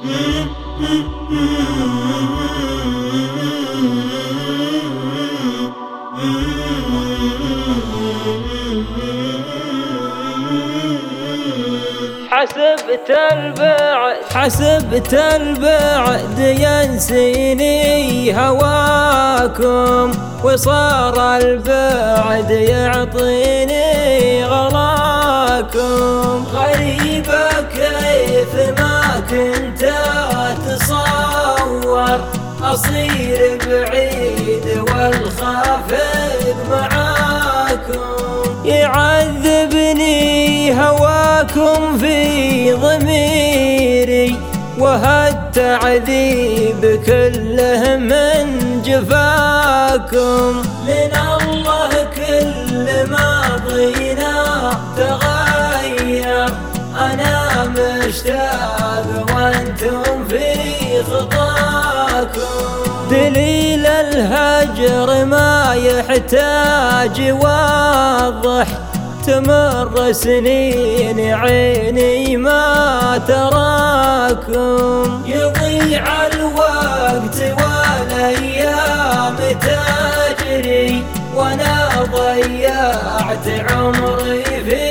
حسبت البعد ينسيني هواكم، وصار البعد يعطيني غلاكم. غريبة كيف ما كنت أتصور أصير بعيد والخافق معاكم. يعذبني هواكم في ضميري، وهالتعذيب كله من جفاكم. من الله كل ماضينا تغير، أنا مشتاق وانتم في خطاكم. دليل الهجر ما يحتاج واضح، تمر سنين عيني ما تراكم. يضيع الوقت والايام تجري، وانا ضيعت عمري في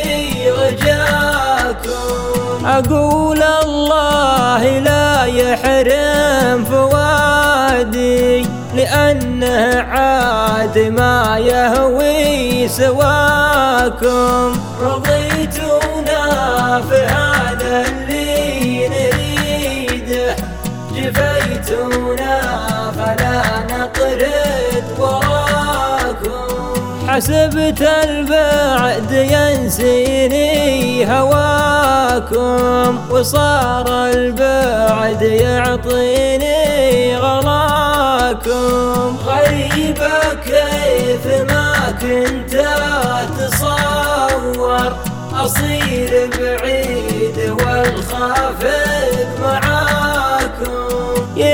رجاكم. اقول الله لا يحرم فؤادي، لأنه عاد ما يهوي سواكم. رضيتونا في هذا اللي نريده، جفيتونا فلا نطرد وراكم. حسبت البعد ينسيني هواكم، وصار البعد يعطيني غلاكم. غريبة كيف ما كنت أتصور أصير بعيد والخافق معاكم.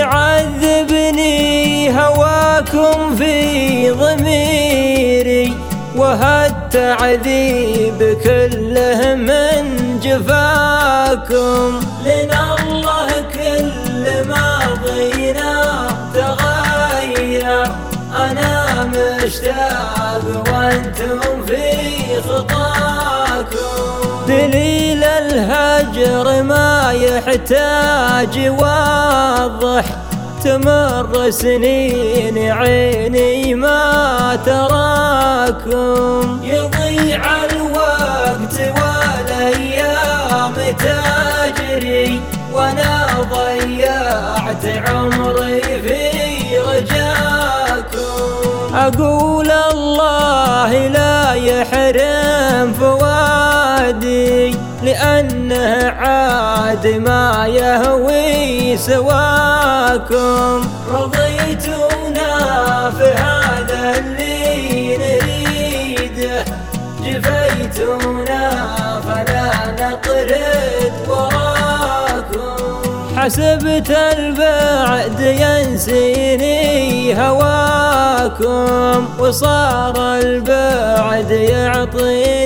يعذبني هواكم في ضميري، وهالتعذيب كله من جفاكم. لنا الله كل ماضينا تغير، أنا مشتاق وانتم في خطاكم. دليل الهجر ما يحتاج واضح، تمر سنين عيني ما تراكم. يضيع الوقت والايام تجري، وانا ضيعت عمري في رجاكم. اقول الله لا يحرم فؤادي، لأنه عاد ما يهوي سواكم. رضيتونا في هذا اللي نريده، جفيتونا فلا نطرد وراكم. حسبت البعد ينسيني هواكم، وصار البعد يعطيني